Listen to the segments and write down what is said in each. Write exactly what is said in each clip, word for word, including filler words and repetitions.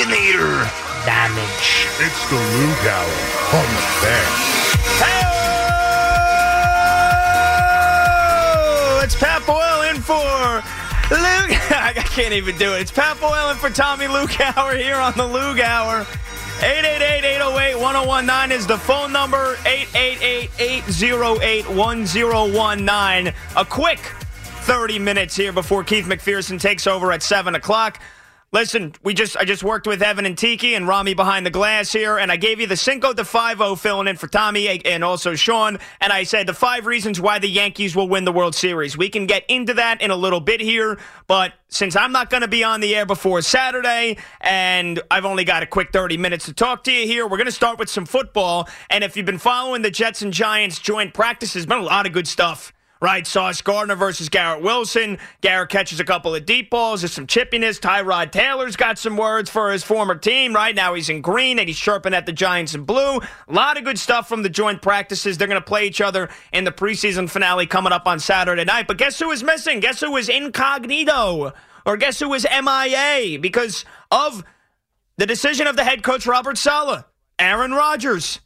Eliminator damage. It's the Luke Hour on the bench. Hey! It's Pat Boyle in for Luke. I can't even do it. It's Pat Boyle in for Tommy Luke Hour here on the Luke Hour. eight eight eight, eight oh eight, one oh one nine is the phone number. eight eight eight, eight oh eight, one oh one nine. A quick thirty minutes here before Keith McPherson takes over at seven o'clock. Listen, we just I just worked with Evan and Tiki and Rami behind the glass here, and I gave you the Cinco de Five-O filling in for Tommy and also Sean, and I said the five reasons why the Yankees will win the World Series. We can get into that in a little bit here, but since I'm not going to be on the air before Saturday, and I've only got a quick thirty minutes to talk to you here, we're going to start with some football, and if you've been following the Jets and Giants joint practice, there's been a lot of good stuff. Right, Sauce Gardner versus Garrett Wilson. Garrett catches a couple of deep balls. There's some chippiness. Tyrod Taylor's got some words for his former team. Right now he's in green and he's chirping at the Giants in blue. A lot of good stuff from the joint practices. They're going to play each other in the preseason finale coming up on Saturday night. But guess who is missing? Guess who is incognito? Or guess who is M I A? Because of the decision of the head coach, Robert Saleh, Aaron Rodgers.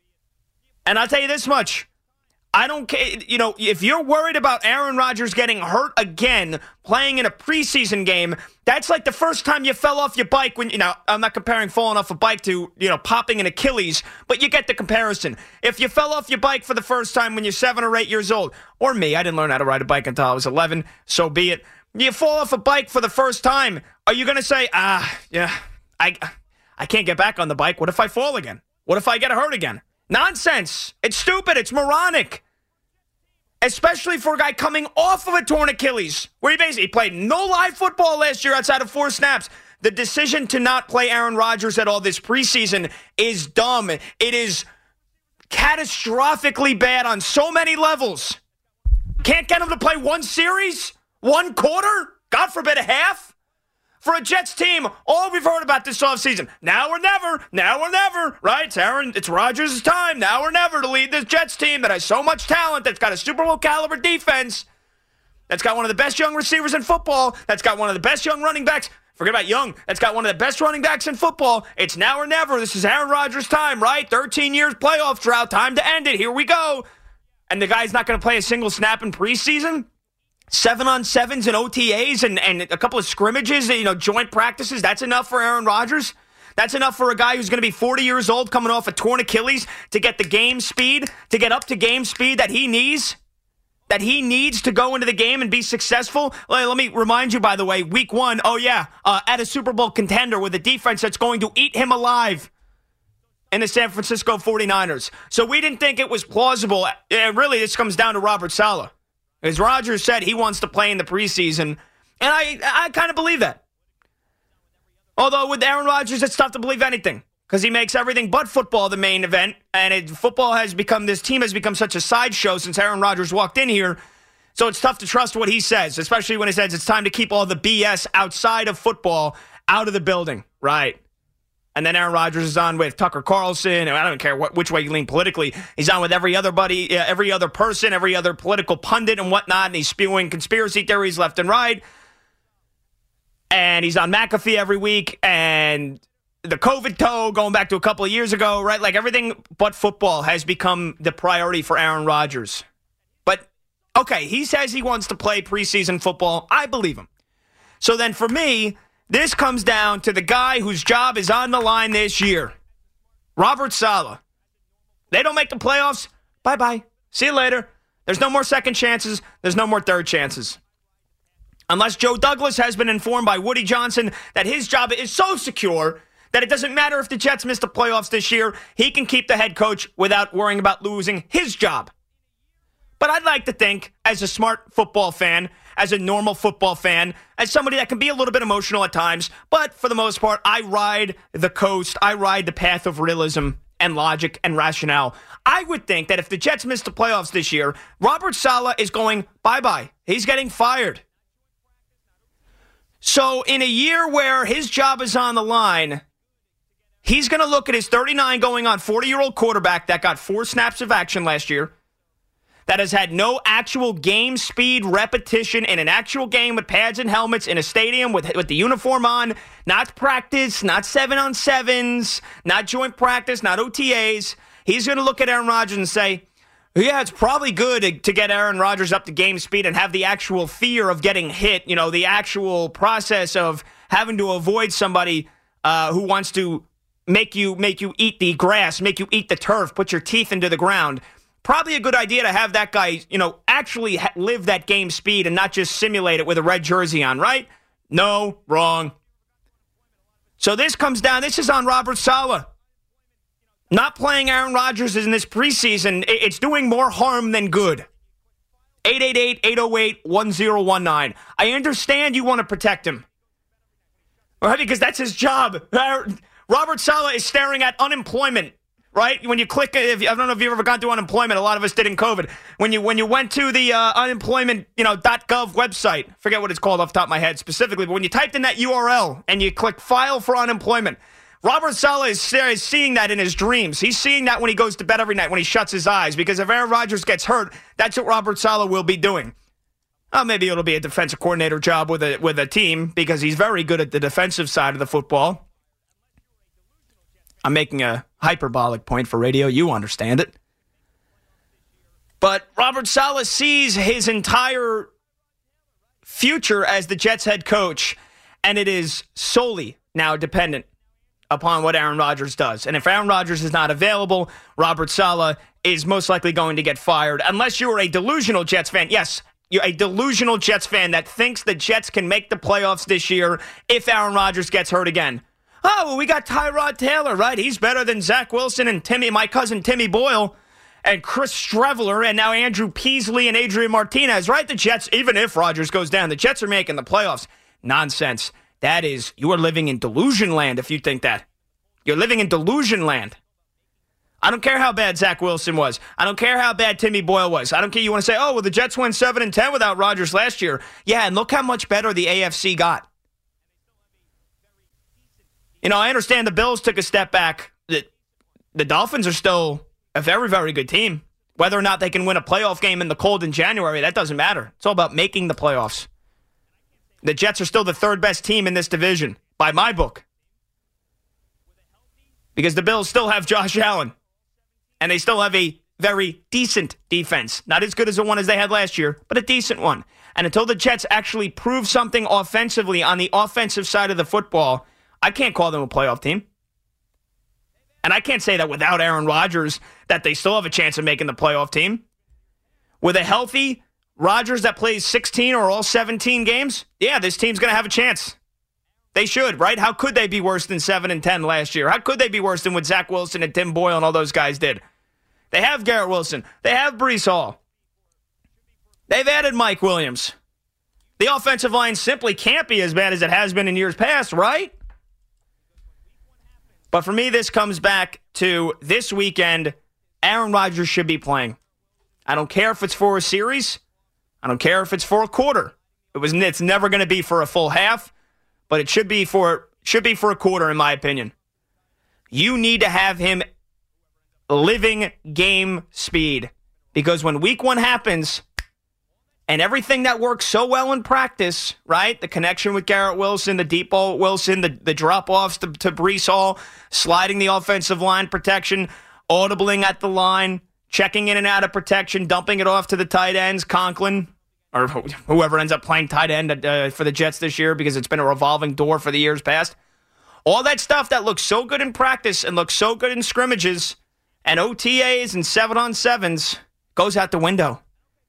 And I'll tell you this much. I don't care, you know, if you're worried about Aaron Rodgers getting hurt again playing in a preseason game, that's like the first time you fell off your bike when, you know, I'm not comparing falling off a bike to, you know, popping an Achilles, but you get the comparison. If you fell off your bike for the first time when you're seven or eight years old, or me, I didn't learn how to ride a bike until I was eleven, so be it. You fall off a bike for the first time, are you going to say, ah, yeah, I, I can't get back on the bike. What if I fall again? What if I get hurt again? Nonsense. It's stupid. It's moronic. Especially for a guy coming off of a torn Achilles, where he basically played no live football last year outside of four snaps. The decision to not play Aaron Rodgers at all this preseason is dumb. It is catastrophically bad on so many levels. Can't get him to play one series? One quarter? God forbid a half? For a Jets team, all we've heard about this offseason, now or never, now or never, right? It's Aaron, it's Rodgers' time, now or never to lead this Jets team that has so much talent, that's got a Super Bowl caliber defense, that's got one of the best young receivers in football, that's got one of the best young running backs, forget about young, that's got one of the best running backs in football. It's now or never. This is Aaron Rodgers' time, right? thirteen years playoff drought, time to end it. Here we go. And the guy's not going to play a single snap in preseason? Seven on sevens and O T As and, and a couple of scrimmages, you know, joint practices. That's enough for Aaron Rodgers. That's enough for a guy who's going to be forty years old coming off a torn Achilles to get the game speed, to get up to game speed that he needs, that he needs to go into the game and be successful. Let me remind you, by the way, week one, oh yeah, uh, at a Super Bowl contender with a defense that's going to eat him alive in the San Francisco forty-niners. So we didn't think it was plausible. And really, this comes down to Robert Saleh. As Rodgers said, he wants to play in the preseason, and I I kind of believe that. Although with Aaron Rodgers, it's tough to believe anything because he makes everything but football the main event, and it, football has become, this team has become such a sideshow since Aaron Rodgers walked in here, so it's tough to trust what he says, especially when he says it's time to keep all the B S outside of football out of the building, right? And then Aaron Rodgers is on with Tucker Carlson, and I don't care what, which way you lean politically. He's on with every other buddy, uh, every other person, every other political pundit and whatnot, and he's spewing conspiracy theories left and right. And he's on McAfee every week, and the COVID toe going back to a couple of years ago, right? Like everything but football has become the priority for Aaron Rodgers. But, okay, he says he wants to play preseason football. I believe him. So then for me, this comes down to the guy whose job is on the line this year, Robert Saleh. They don't make the playoffs. Bye-bye. See you later. There's no more second chances. There's no more third chances. Unless Joe Douglas has been informed by Woody Johnson that his job is so secure that it doesn't matter if the Jets miss the playoffs this year, he can keep the head coach without worrying about losing his job. But I'd like to think, as a smart football fan, as a normal football fan, as somebody that can be a little bit emotional at times, but for the most part, I ride the coast, I ride the path of realism and logic and rationale. I would think that if the Jets miss the playoffs this year, Robert Saleh is going bye-bye. He's getting fired. So in a year where his job is on the line, he's going to look at his thirty-nine going on forty-year-old quarterback that got four snaps of action last year, that has had no actual game speed repetition in an actual game with pads and helmets in a stadium with, with the uniform on, not practice, not seven on sevens, not joint practice, not O T As. He's going to look at Aaron Rodgers and say, yeah, it's probably good to, to get Aaron Rodgers up to game speed and have the actual fear of getting hit, you know, the actual process of having to avoid somebody uh, who wants to make you make you eat the grass, make you eat the turf, put your teeth into the ground. Probably a good idea to have that guy, you know, actually ha- live that game speed and not just simulate it with a red jersey on, right? No, wrong. So this comes down, this is on Robert Saleh. Not playing Aaron Rodgers in this preseason, it's doing more harm than good. eight eight eight, eight oh eight, one oh one nine. I understand you want to protect him. Right? Because that's his job. Robert Saleh is staring at unemployment. Right? When you click, if, I don't know if you've ever gone to unemployment. A lot of us did in COVID. When you when you went to the uh, unemployment, you know, .gov website, forget what it's called off the top of my head specifically, but when you typed in that U R L and you click file for unemployment, Robert Saleh is, is seeing that in his dreams. He's seeing that when he goes to bed every night, when he shuts his eyes. Because if Aaron Rodgers gets hurt, that's what Robert Saleh will be doing. Oh, maybe it'll be a defensive coordinator job with a with a team because he's very good at the defensive side of the football. I'm making a hyperbolic point for radio. You understand it. But Robert Saleh sees his entire future as the Jets head coach, and it is solely now dependent upon what Aaron Rodgers does. And if Aaron Rodgers is not available, Robert Saleh is most likely going to get fired, unless you are a delusional Jets fan. Yes, you're a delusional Jets fan that thinks the Jets can make the playoffs this year if Aaron Rodgers gets hurt again. Oh, well, we got Tyrod Taylor, right? He's better than Zach Wilson and Timmy, my cousin Timmy Boyle, and Chris Streveler, and now Andrew Peasley and Adrian Martinez, right? The Jets, even if Rodgers goes down, the Jets are making the playoffs. Nonsense. That is, you are living in delusion land if you think that. You're living in delusion land. I don't care how bad Zach Wilson was. I don't care how bad Timmy Boyle was. I don't care. You want to say, oh, well, the Jets went seven and ten without Rodgers last year. Yeah, and look how much better the A F C got. You know, I understand the Bills took a step back. The, the Dolphins are still a very, very good team. Whether or not they can win a playoff game in the cold in January, that doesn't matter. It's all about making the playoffs. The Jets are still the third best team in this division, by my book. Because the Bills still have Josh Allen. And they still have a very decent defense. Not as good as the one as they had last year, but a decent one. And until the Jets actually prove something offensively on the offensive side of the football, I can't call them a playoff team. And I can't say that without Aaron Rodgers that they still have a chance of making the playoff team. With a healthy Rodgers that plays sixteen or all seventeen games, yeah, this team's going to have a chance. They should, right? How could they be worse than seven and ten last year? How could they be worse than what Zach Wilson and Tim Boyle and all those guys did? They have Garrett Wilson. They have Breece Hall. They've added Mike Williams. The offensive line simply can't be as bad as it has been in years past, right? But for me, this comes back to this weekend, Aaron Rodgers should be playing. I don't care if it's for a series. I don't care if it's for a quarter. It was. It's never going to be for a full half, but it should be for should be for a quarter, in my opinion. You need to have him living game speed, because when week one happens, and everything that works so well in practice, right? The connection with Garrett Wilson, the deep ball with Wilson, the, the drop-offs to, to Breece Hall, sliding the offensive line protection, audibling at the line, checking in and out of protection, dumping it off to the tight ends, Conklin, or whoever ends up playing tight end uh, for the Jets this year, because it's been a revolving door for the years past. All that stuff that looks so good in practice and looks so good in scrimmages and O T As and seven-on-sevens goes out the window.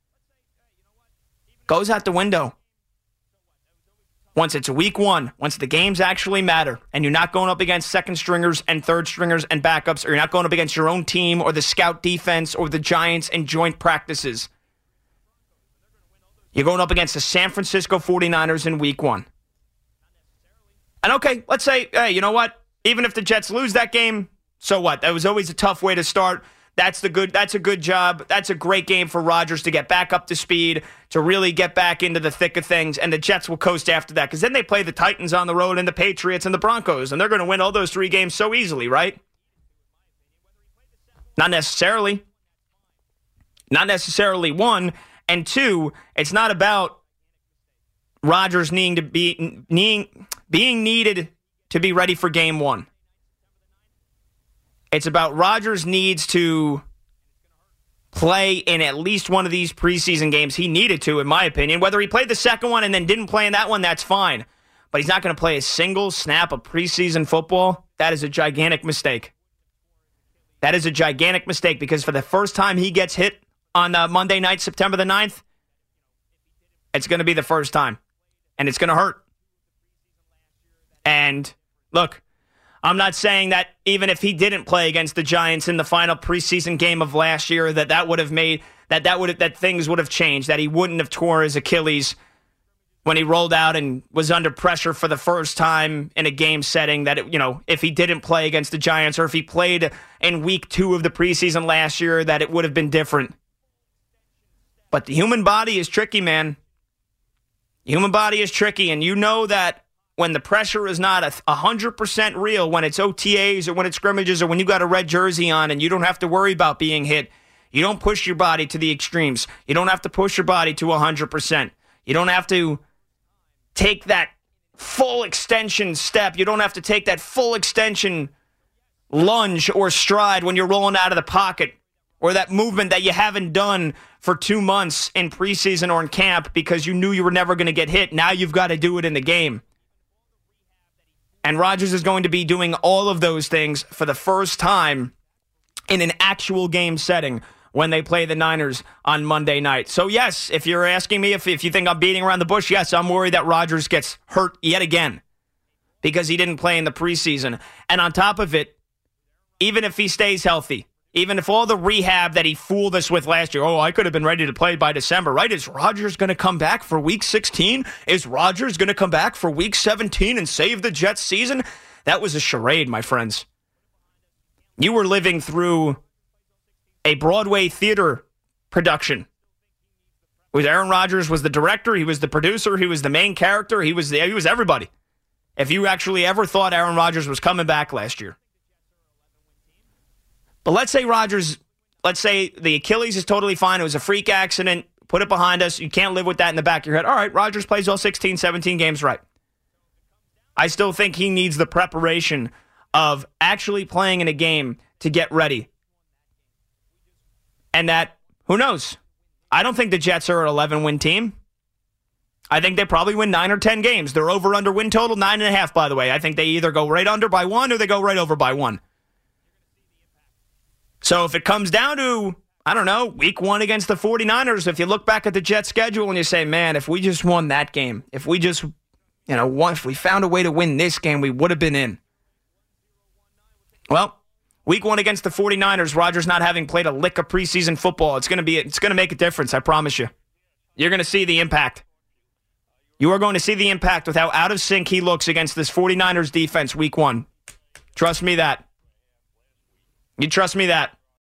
Goes out the window. Once it's week one, once the games actually matter, and you're not going up against second stringers and third stringers and backups, or you're not going up against your own team or the scout defense or the Giants in joint practices. You're going up against the San Francisco forty-niners in week one. And okay, let's say, hey, you know what? Even if the Jets lose that game, so what? That was always a tough way to start. That's the good. That's a good job. That's a great game for Rodgers to get back up to speed, to really get back into the thick of things, and the Jets will coast after that, because then they play the Titans on the road and the Patriots and the Broncos, and they're going to win all those three games so easily, right? Not necessarily. Not necessarily one. And two, it's not about Rodgers needing to be needing, being needed to be ready for game one. It's about Rodgers needs to play in at least one of these preseason games. He needed to, in my opinion. Whether he played the second one and then didn't play in that one, that's fine. But he's not going to play a single snap of preseason football. That is a gigantic mistake. That is a gigantic mistake because for the first time he gets hit on uh, Monday night, September the ninth, it's going to be the first time. And it's going to hurt. And look, I'm not saying that even if he didn't play against the Giants in the final preseason game of last year, that that would have made that that would that things would have changed, that he wouldn't have tore his Achilles when he rolled out and was under pressure for the first time in a game setting. That it, you know, if he didn't play against the Giants or if he played in week two of the preseason last year, that it would have been different. But the human body is tricky, man. The human body is tricky, and you know that when the pressure is not a one hundred percent real, when it's O T As or when it's scrimmages or when you got a red jersey on and you don't have to worry about being hit, you don't push your body to the extremes. You don't have to push your body to one hundred percent. You don't have to take that full extension step. You don't have to take that full extension lunge or stride when you're rolling out of the pocket, or that movement that you haven't done for two months in preseason or in camp because you knew you were never going to get hit. Now you've got to do it in the game. And Rodgers is going to be doing all of those things for the first time in an actual game setting when they play the Niners on Monday night. So, yes, if you're asking me if, if you think I'm beating around the bush, yes, I'm worried that Rodgers gets hurt yet again because he didn't play in the preseason. And on top of it, even if he stays healthy, even if all the rehab that he fooled us with last year, oh, I could have been ready to play by December, right? Is Rodgers going to come back for week sixteen? Is Rodgers going to come back for week seventeen and save the Jets season? That was a charade, my friends. You were living through a Broadway theater production. With Aaron Rodgers was the director, he was the producer, he was the main character, he was the, he was everybody. If you actually ever thought Aaron Rodgers was coming back last year. But let's say Rodgers, let's say the Achilles is totally fine. It was a freak accident. Put it behind us. You can't live with that in the back of your head. All right, Rodgers plays all sixteen, seventeen games, right. I still think he needs the preparation of actually playing in a game to get ready. And that, who knows? I don't think the Jets are an eleven-win team. I think they probably win nine or ten games. Their over-under win total, nine and a half, by the way. I think they either go right under by one or they go right over by one. So if it comes down to, I don't know, week one against the 49ers, if you look back at the Jets schedule and you say, man, if we just won that game, if we just, you know, won, if we found a way to win this game, we would have been in. Well, week one against the 49ers, Rodgers not having played a lick of preseason football, it's going to be, it's going to make a difference, I promise you. You're going to see the impact. You are going to see the impact with how out of sync he looks against this 49ers defense week one. Trust me that. You trust me that.